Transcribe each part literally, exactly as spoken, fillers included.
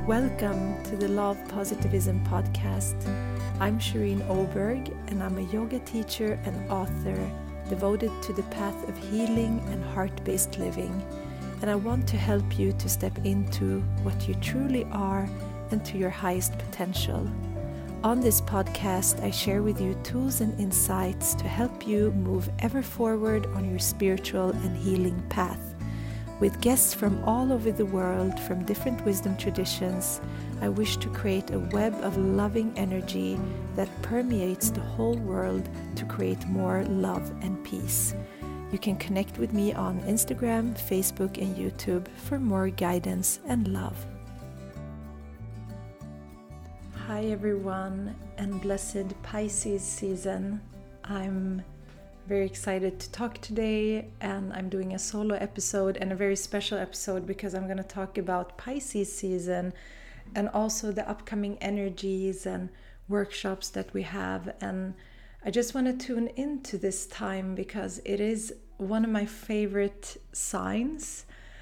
Welcome to the Love Positivism podcast. I'm Shireen Oberg and I'm a yoga teacher and author devoted to the path of healing and heart-based living. And I want to help you to step into what you truly are and to your highest potential. On this podcast, I share with you tools and insights to help you move ever forward on your spiritual and healing path. With guests from all over the world, from different wisdom traditions, I wish to create a web of loving energy that permeates the whole world to create more love and peace. You can connect with me on Instagram, Facebook, and YouTube for more guidance and love. Hi everyone, and blessed Pisces season. I'm very excited to talk today, and I'm doing a solo episode and a very special episode because I'm going to talk about Pisces season and also the upcoming energies and workshops that we have. And I just want to tune into this time because it is one of my favorite signs.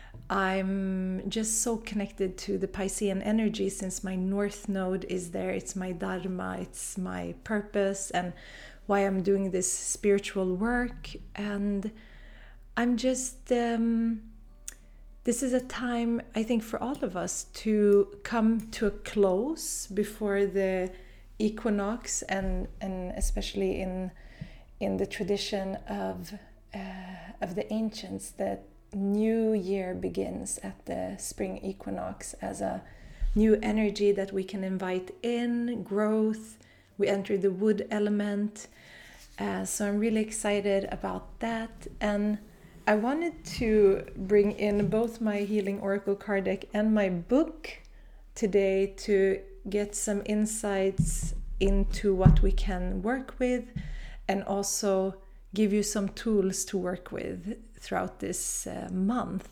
I'm just so connected to the Piscean energy since my North Node is there. It's my Dharma, it's my purpose, and why I'm doing this spiritual work. And I'm just, um, this is a time, I think, for all of us to come to a close before the equinox, and, and especially in in the tradition of, uh, of the ancients, that new year begins at the spring equinox as a new energy that we can invite in, growth. We enter the wood element. Uh, so I'm really excited about that. And I wanted to bring in both my Healing Oracle card deck and my book today to get some insights into what we can work with and also give you some tools to work with throughout this uh, month.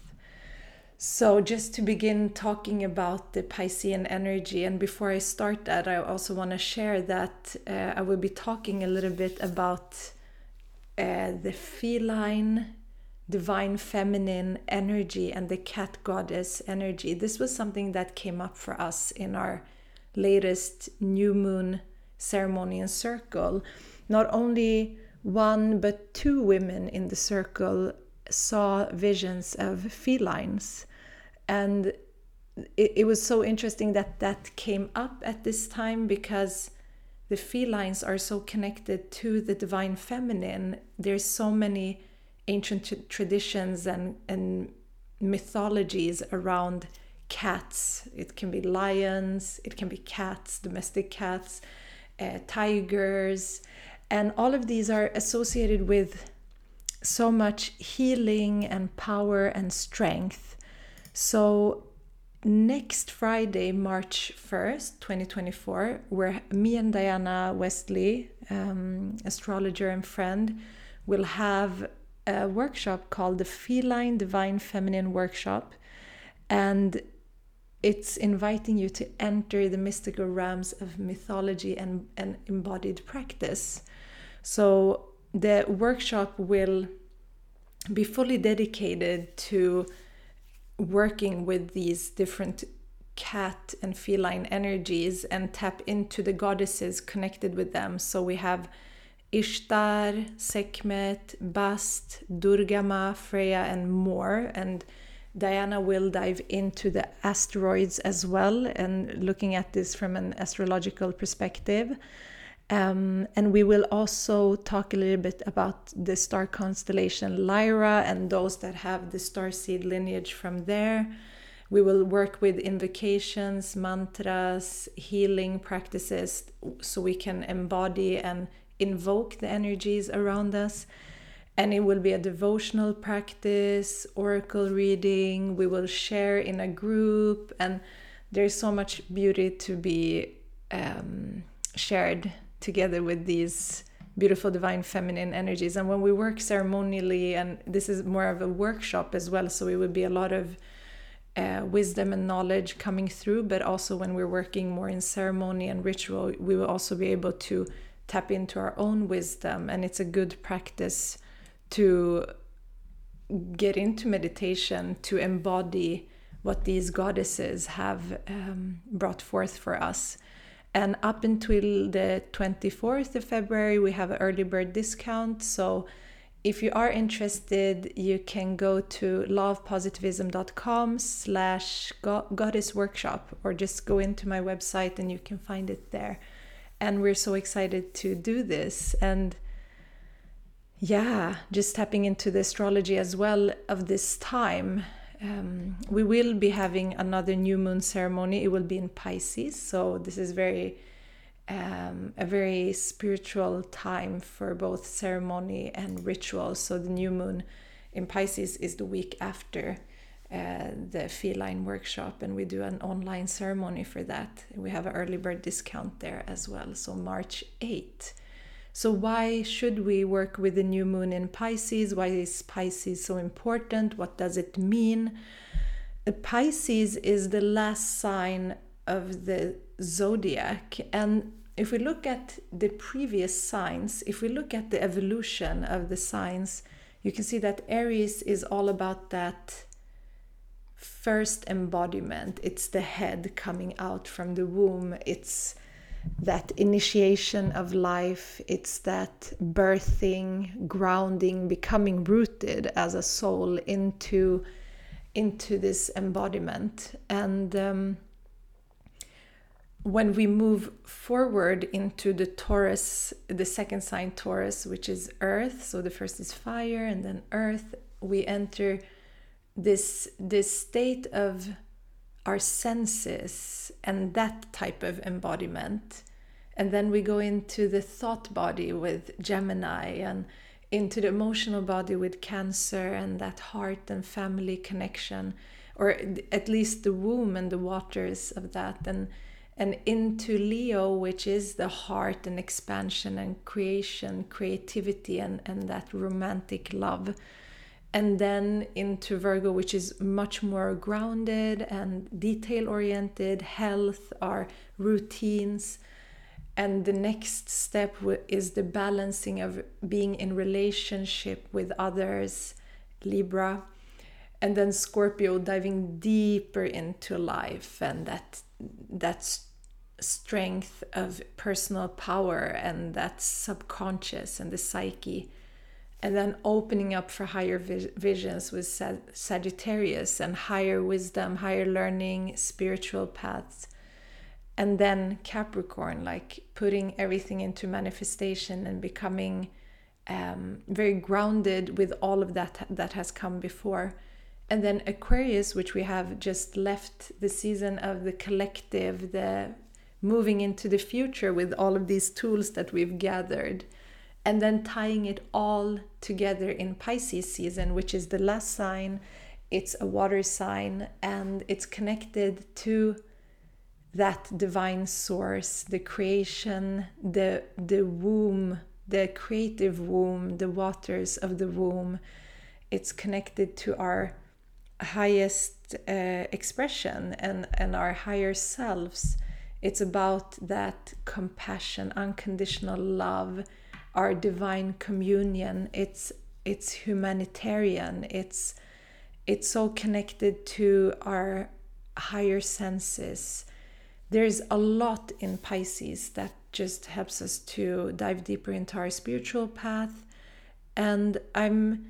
So just to begin talking about the Piscean energy, and before I start that, I also want to share that uh, I will be talking a little bit about uh, the feline, divine feminine energy and the cat goddess energy. This was something that came up for us in our latest new moon ceremony and circle. Not only one but two women in the circle saw visions of felines. And it, it was so interesting that that came up at this time because the felines are so connected to the divine feminine. There's so many ancient t- traditions and, and mythologies around cats. It can be lions, it can be cats, domestic cats, uh, tigers, and all of these are associated with so much healing and power and strength. So next Friday, March first, twenty twenty-four, where me and Diana Westley, um, astrologer and friend, will have a workshop called the Feline Divine Feminine Workshop. And it's inviting you to enter the mystical realms of mythology and, and embodied practice. So the workshop will be fully dedicated to working with these different cat and feline energies and tap into the goddesses connected with them. So we have Ishtar, Sekhmet, Bast, Durga Ma, Freya, and more. And Diana will dive into the asteroids as well and looking at this from an astrological perspective. Um, and we will also talk a little bit about the star constellation Lyra and those that have the starseed lineage from there. We will work with invocations, mantras, healing practices so we can embody and invoke the energies around us. And it will be a devotional practice, oracle reading. We will share in a group, and there's so much beauty to be um, shared together with these beautiful divine feminine energies. And when we work ceremonially, and this is more of a workshop as well, so it would be a lot of uh, wisdom and knowledge coming through, but also when we're working more in ceremony and ritual, we will also be able to tap into our own wisdom. And it's a good practice to get into meditation, to embody what these goddesses have um, brought forth for us. And up until the twenty-fourth of February, we have an early bird discount. So if you are interested, you can go to lovepositivism.com slash goddess workshop, or just go into my website and you can find it there. And we're so excited to do this. And yeah, just tapping into the astrology as well of this time. Um, we will be having another new moon ceremony. It will be in Pisces. So this is very um, a very spiritual time for both ceremony and ritual. So the new moon in Pisces is the week after uh, the feline workshop, and we do an online ceremony for that. We have an early bird discount there as well. So March eighth. So why should we work with the new moon in Pisces? Why is Pisces so important? What does it mean? Pisces is the last sign of the zodiac. And if we look at the previous signs, if we look at the evolution of the signs, you can see that Aries is all about that first embodiment. It's the head coming out from the womb. It's that initiation of life. It's that birthing, grounding, becoming rooted as a soul into into this embodiment. And um, when we move forward into the Taurus, the second sign Taurus, which is earth, so the first is fire and then earth, we enter this this state of our senses and that type of embodiment. And then we go into the thought body with Gemini, and into the emotional body with Cancer, and that heart and family connection, or at least the womb and the waters of that, and and into Leo, which is the heart and expansion and creation, creativity, and, and that romantic love. And then into Virgo, which is much more grounded and detail-oriented, health, our routines. And the next step is the balancing of being in relationship with others, Libra. And then Scorpio, diving deeper into life and that, that strength of personal power and that subconscious and the psyche. And then opening up for higher visions with Sagittarius and higher wisdom, higher learning, spiritual paths. And then Capricorn, like putting everything into manifestation and becoming um, very grounded with all of that that has come before. And then Aquarius, which we have just left the season of the collective, the moving into the future with all of these tools that we've gathered. And then tying it all together in Pisces season, which is the last sign. It's a water sign, and it's connected to that divine source, the creation, the, the womb, the creative womb, the waters of the womb. It's connected to our highest uh, expression and, and our higher selves. It's about that compassion, unconditional love, our divine communion. It's it's humanitarian. It's it's so connected to our higher senses. There's a lot in Pisces that just helps us to dive deeper into our spiritual path. And I'm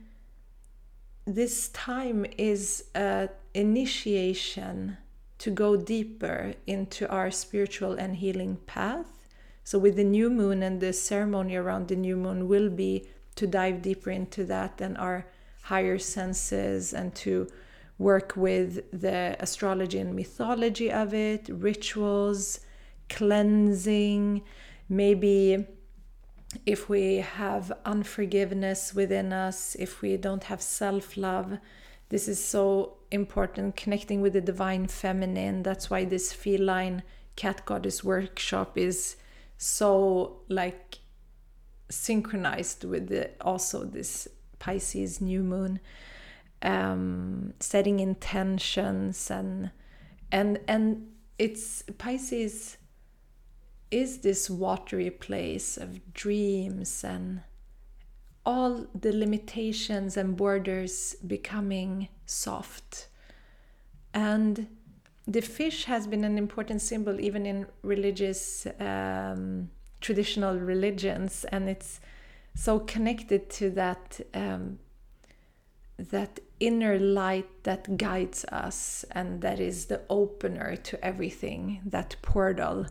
this time is an initiation to go deeper into our spiritual and healing path. So with the new moon, and the ceremony around the new moon will be to dive deeper into that and our higher senses, and to work with the astrology and mythology of it, rituals, cleansing, maybe if we have unforgiveness within us, if we don't have self-love. This is so important, connecting with the divine feminine. That's why this feline cat goddess workshop is so like synchronized with the, also this Pisces new moon, um, setting intentions, and and and it's Pisces is this watery place of dreams and all the limitations and borders becoming soft. And the fish has been an important symbol even in religious, um, traditional religions, and it's so connected to that um, that inner light that guides us, and that is the opener to everything, that portal.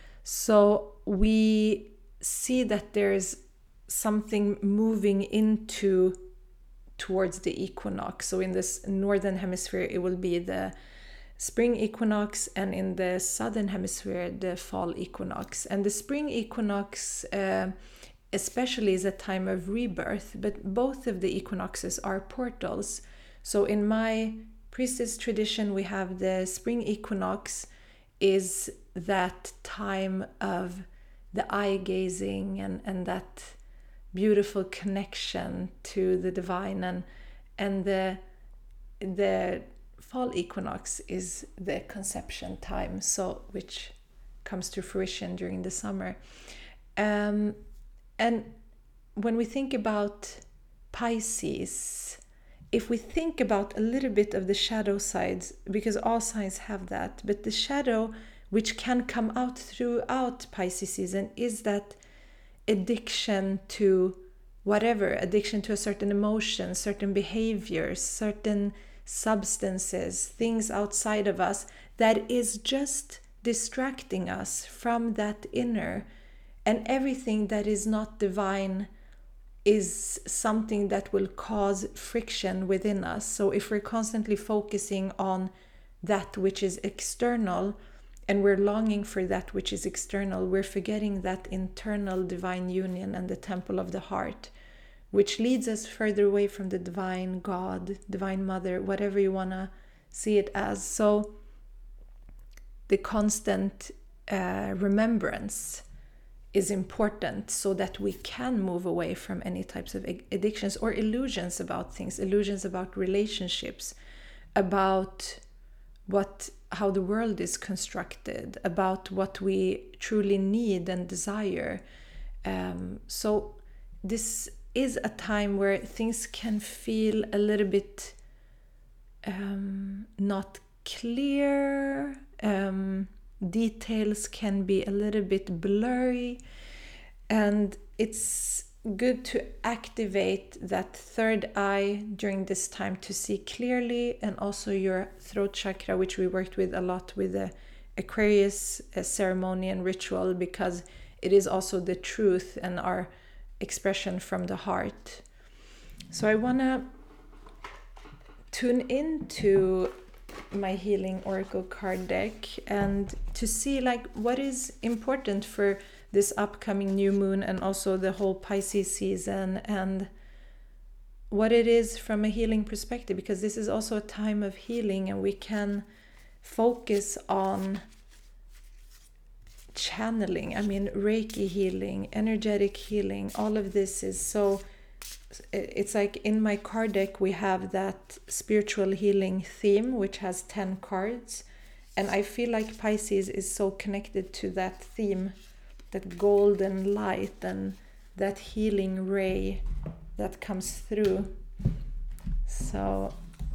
So we see that there's something moving into towards the equinox. So in this northern hemisphere, it will be the spring equinox, and in the southern hemisphere, the fall equinox. And the spring equinox uh, especially is a time of rebirth, but both of the equinoxes are portals. So in my priestess tradition, we have the spring equinox is that time of the eye gazing and, and that beautiful connection to the divine, and and the the fall equinox is the conception time, so which comes to fruition during the summer. Um, and when we think about Pisces, if we think about a little bit of the shadow sides, because all signs have that, but the shadow which can come out throughout Pisces season is that addiction to whatever, addiction to a certain emotion, certain behaviors, certain substances, things outside of us that is just distracting us from that inner. And everything that is not divine is something that will cause friction within us. So if we're constantly focusing on that which is external, and we're longing for that which is external, we're forgetting that internal divine union and the temple of the heart, which leads us further away from the divine God, divine mother, whatever you want to see it as. So the constant uh, remembrance is important so that we can move away from any types of addictions or illusions about things, illusions about relationships, about what how the world is constructed, about what we truly need and desire. Um, so this is a time where things can feel a little bit um, not clear, um, details can be a little bit blurry, and it's good to activate that third eye during this time to see clearly, and also your throat chakra, which we worked with a lot with the Aquarius ceremony and ritual, because it is also the truth and our expression from the heart. So I want to tune into my healing oracle card deck and to see like what is important for this upcoming new moon and also the whole Pisces season, and what it is from a healing perspective, because this is also a time of healing, and we can focus on channeling, I mean Reiki healing, energetic healing. All of this is so, it's like in my card deck we have that spiritual healing theme which has ten cards, and I feel like Pisces is so connected to that theme, that golden light and that healing ray that comes through. So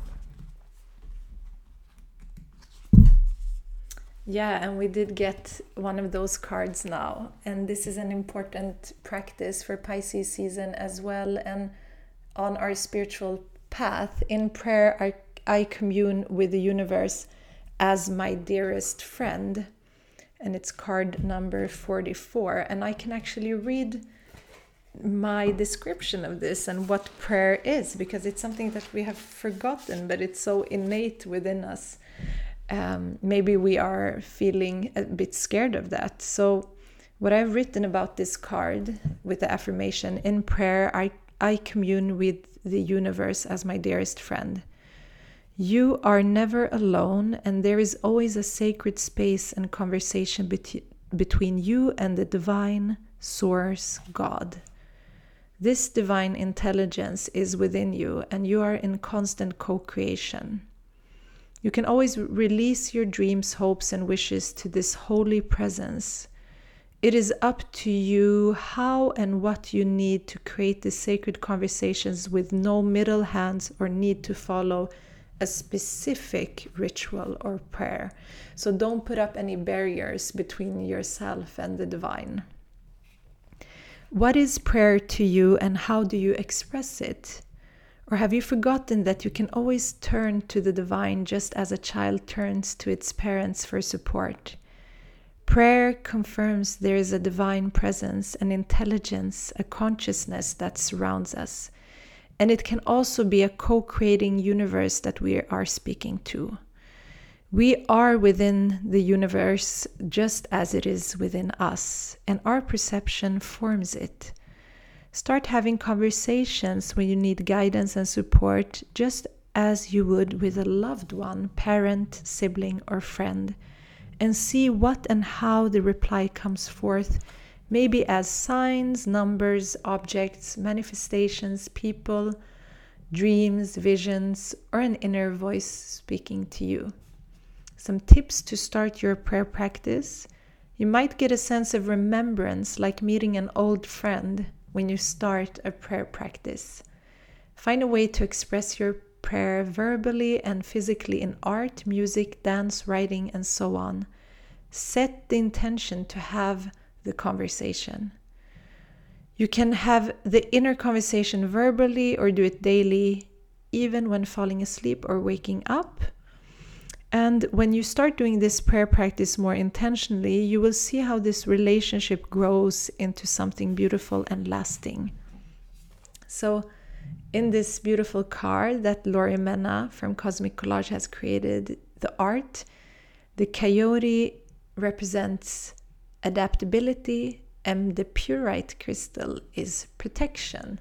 yeah, and we did get one of those cards now, and this is an important practice for Pisces season as well. And on our spiritual path in prayer, I, I commune with the universe as my dearest friend, and it's card number forty-four, and I can actually read my description of this and what prayer is, because it's something that we have forgotten, but it's so innate within us. Um, maybe we are feeling a bit scared of that. So what I've written about this card with the affirmation, in prayer I, I commune with the universe as my dearest friend. You are never alone, and there is always a sacred space and conversation bet- between you and the divine source, God. This divine intelligence is within you, and you are in constant co-creation. You can always release your dreams, hopes, and wishes to this holy presence. It is up to you how and what you need to create the sacred conversations with no middle hands or need to follow a specific ritual or prayer. So don't put up any barriers between yourself and the divine. What is prayer to you and how do you express it? Or have you forgotten that you can always turn to the divine just as a child turns to its parents for support? Prayer confirms there is a divine presence, an intelligence, a consciousness that surrounds us. And it can also be a co-creating universe that we are speaking to. We are within the universe just as it is within us, and our perception forms it. Start having conversations when you need guidance and support, just as you would with a loved one, parent, sibling, or friend, and see what and how the reply comes forth, maybe as signs, numbers, objects, manifestations, people, dreams, visions, or an inner voice speaking to you. Some tips to start your prayer practice. You might get a sense of remembrance, like meeting an old friend, when you start a prayer practice. Find a way to express your prayer verbally and physically in art, music, dance, writing, and so on. Set the intention to have the conversation. You can have the inner conversation verbally or do it daily, even when falling asleep or waking up. And when you start doing this prayer practice more intentionally, you will see how this relationship grows into something beautiful and lasting. So in this beautiful card that Lori Menna from Cosmic Collage has created, the art, the coyote represents adaptability, and the purite crystal is protection.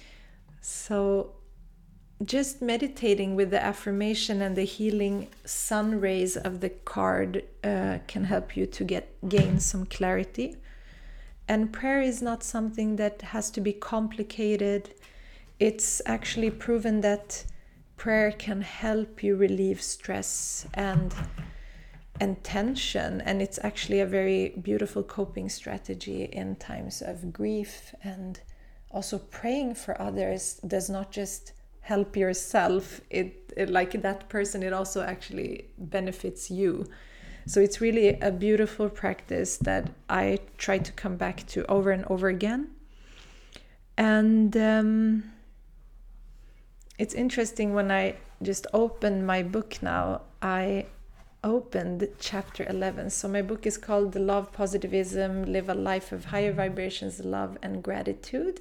So just meditating with the affirmation and the healing sun rays of the card uh, can help you to get gain some clarity. And prayer is not something that has to be complicated. It's actually proven that prayer can help you relieve stress and and tension, and it's actually a very beautiful coping strategy in times of grief. And also praying for others does not just help yourself, it, it like that person, it also actually benefits you. So it's really a beautiful practice that I try to come back to over and over again. And um, it's interesting, when I just opened my book now, I opened chapter eleven. So my book is called The Love Positivism, Live a Life of Higher Vibrations, Love and Gratitude.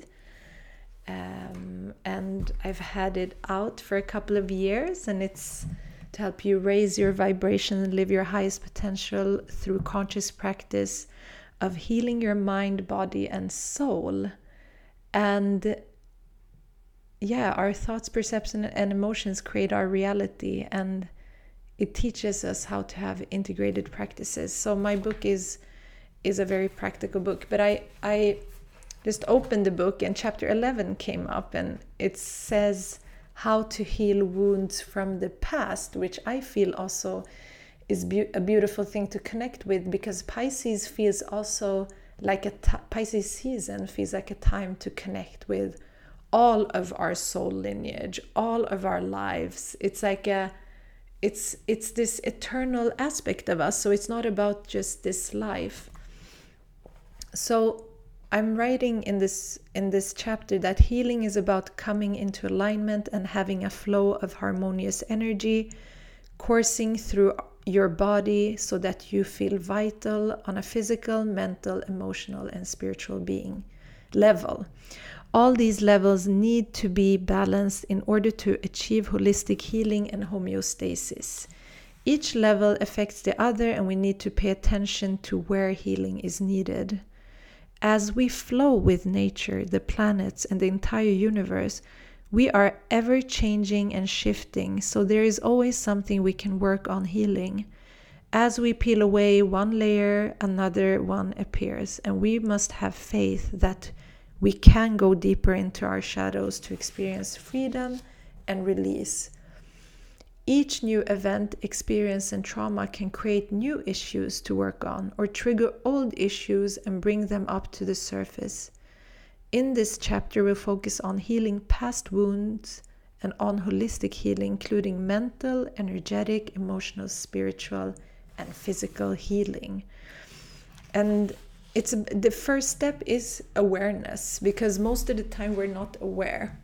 Um, and I've had it out for a couple of years, and it's to help you raise your vibration and live your highest potential through conscious practice of healing your mind, body, and soul. And yeah, our thoughts, perception, and emotions create our reality, and it teaches us how to have integrated practices. So my book is is a very practical book, but I I just opened the book and chapter eleven came up, and it says how to heal wounds from the past, which I feel also is be- a beautiful thing to connect with, because Pisces feels also like a t- Pisces season feels like a time to connect with all of our soul lineage, all of our lives. It's like a It's it's this eternal aspect of us, so it's not about just this life. So I'm writing in this in this chapter that healing is about coming into alignment and having a flow of harmonious energy coursing through your body so that you feel vital on a physical, mental, emotional, and spiritual being level. All these levels need to be balanced in order to achieve holistic healing and homeostasis. Each level affects the other, and we need to pay attention to where healing is needed. As we flow with nature, the planets, and the entire universe, we are ever changing and shifting, so there is always something we can work on healing. As we peel away one layer, another one appears, and we must have faith that we can go deeper into our shadows to experience freedom and release. Each new event, experience, and trauma can create new issues to work on or trigger old issues and bring them up to the surface. In this chapter, we'll focus on healing past wounds and on holistic healing, including mental, energetic, emotional, spiritual, and physical healing. And it's the first step is awareness, because most of the time we're not aware.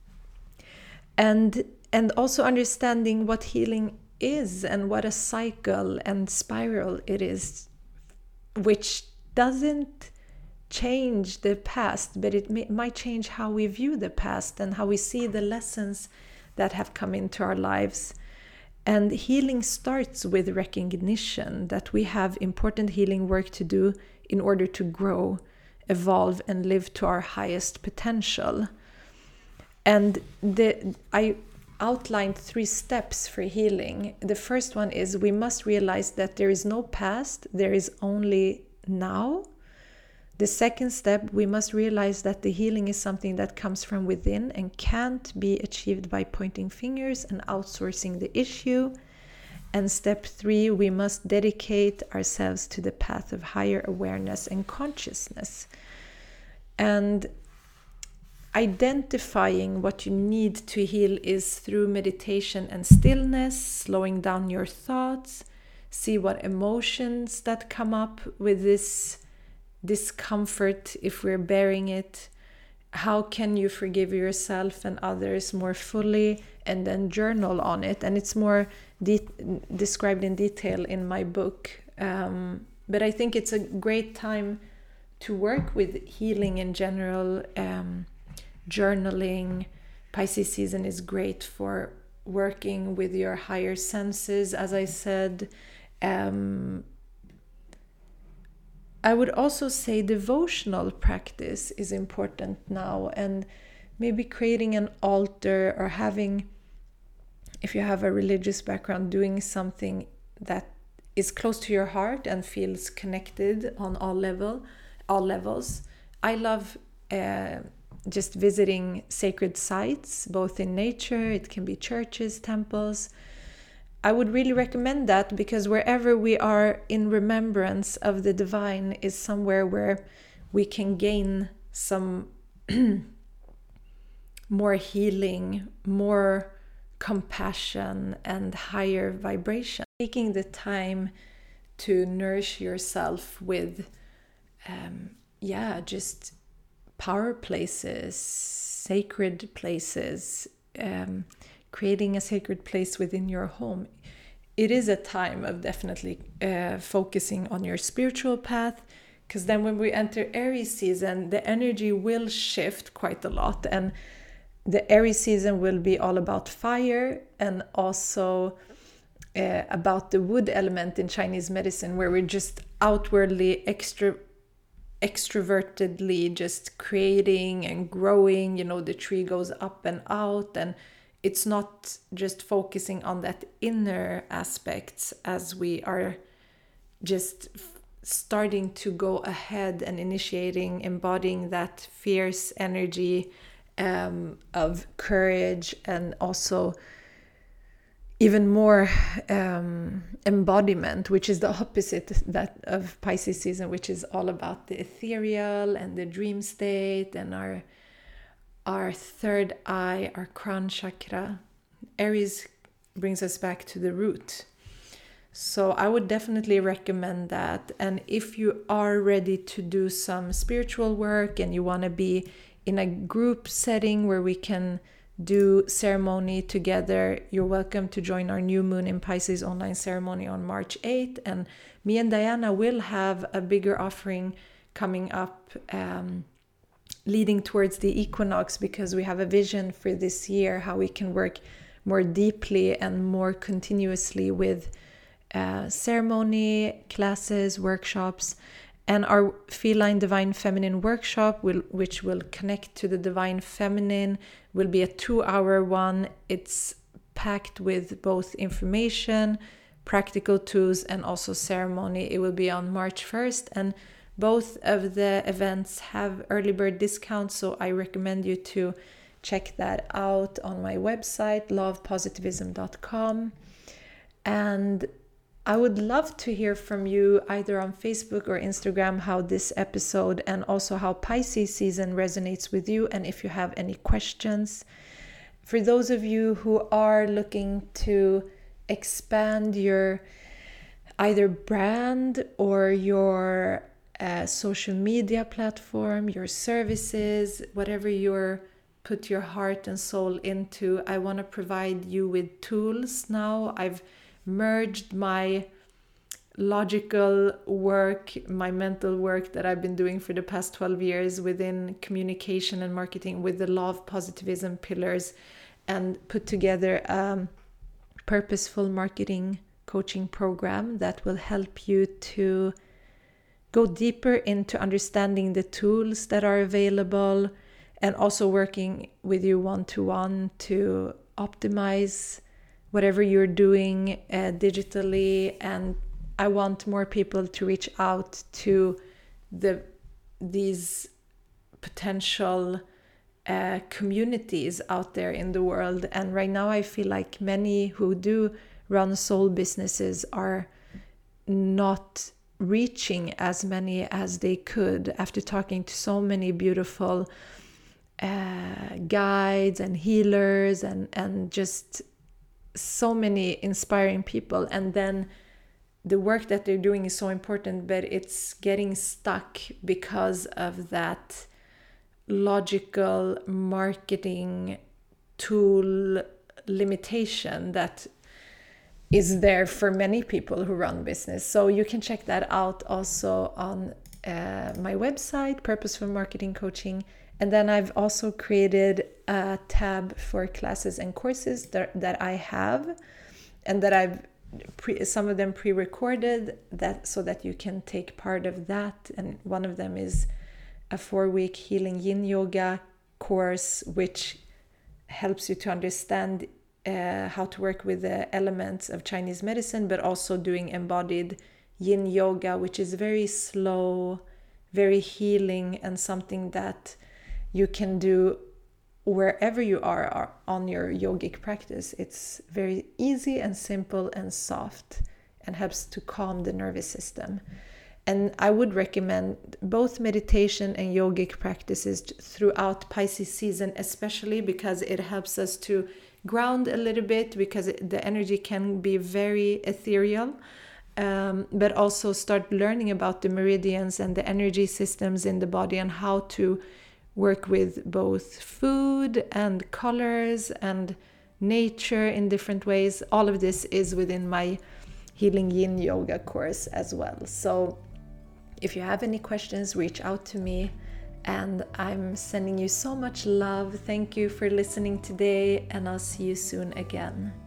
And and also understanding what healing is and what a cycle and spiral it is, which doesn't change the past, but it may, might change how we view the past and how we see the lessons that have come into our lives. And healing starts with recognition that we have important healing work to do in order to grow, evolve, and live to our highest potential. And the I outlined three steps for healing. The first one is we must realize that there is no past, there is only now. The second step, we must realize that the healing is something that comes from within and can't be achieved by pointing fingers and outsourcing the issue. And step three, we must dedicate ourselves to the path of higher awareness and consciousness. And identifying what you need to heal is through meditation and stillness, slowing down your thoughts, see what emotions that come up with this discomfort if we're bearing it. How can you forgive yourself and others more fully, and then journal on it. And it's more de- described in detail in my book. Um, but I think it's a great time to work with healing in general. Um, journaling, Pisces season is great for working with your higher senses, as I said. Um, I would also say devotional practice is important now, and maybe creating an altar or having, if you have a religious background, doing something that is close to your heart and feels connected on all level, all levels. I love uh, just visiting sacred sites, both in nature, it can be churches, temples. I would really recommend that, because wherever we are in remembrance of the divine is somewhere where we can gain some more healing, more compassion, and higher vibration. Taking the time to nourish yourself with, um, yeah, just power places, sacred places, um, creating a sacred place within your home. It is a time of definitely uh, focusing on your spiritual path, because then when we enter Aries season, the energy will shift quite a lot, and the Aries season will be all about fire, and also uh, about the wood element in Chinese medicine, where we're just outwardly extra extrovertedly just creating and growing. You know, the tree goes up and out, and it's not just focusing on that inner aspects as we are just f- starting to go ahead and initiating, embodying that fierce energy um, of courage, and also even more um, embodiment, which is the opposite that of Pisces season, which is all about the ethereal and the dream state and our our third eye, our crown chakra. Aries brings us back to the root. So I would definitely recommend that. And if you are ready to do some spiritual work and you want to be in a group setting where we can do ceremony together, you're welcome to join our New Moon in Pisces online ceremony on March eighth. And me and Diana will have a bigger offering coming up, um, leading towards the equinox, because we have a vision for this year how we can work more deeply and more continuously with uh, ceremony, classes, workshops. And our Feline Divine Feminine workshop, will, which will connect to the Divine Feminine, will be a two-hour one. It's packed with both information, practical tools, and also ceremony. It will be on March first, and both of the events have early bird discounts, so I recommend you to check that out on my website, love positivism dot com. And I would love to hear from you either on Facebook or Instagram how this episode and also how Pisces season resonates with you, and if you have any questions. for those of you who are looking to expand your either brand or your uh, social media platform, your services, whatever you're put your heart and soul into, I want to provide you with tools now. I've merged my logical work, my mental work that I've been doing for the past twelve years within communication and marketing with the law of positivism pillars, and put together a purposeful marketing coaching program that will help you to go deeper into understanding the tools that are available, and also working with you one-to-one to optimize whatever you're doing uh, digitally. And I want more people to reach out to the these potential uh, communities out there in the world. And right now I feel like many who do run soul businesses are not reaching as many as they could after talking to so many beautiful uh, guides and healers and, and just so many inspiring people. And then the work that they're doing is so important, but it's getting stuck because of that logical marketing tool limitation that is there for many people who run business. So you can check that out also on uh, my website, Purposeful Marketing Coaching. And then I've also created a tab for classes and courses that, that I have, and that I've Pre, some of them pre-recorded, that so that you can take part of that. And one of them is a four-week healing yin yoga course, which helps you to understand uh, how to work with the elements of Chinese medicine, but also doing embodied yin yoga, which is very slow, very healing, and something that you can do wherever you are on your yogic practice. It's very easy and simple and soft, and helps to calm the nervous system. And I would recommend both meditation and yogic practices throughout Pisces season, especially because it helps us to ground a little bit, because it, the energy can be very ethereal. Um, but also start learning about the meridians and the energy systems in the body, and how to work with both food and colors and nature in different ways. All of this is within my Healing Yin Yoga course as well. So if you have any questions, reach out to me, and I'm sending you so much love. Thank you for listening today, and I'll see you soon again.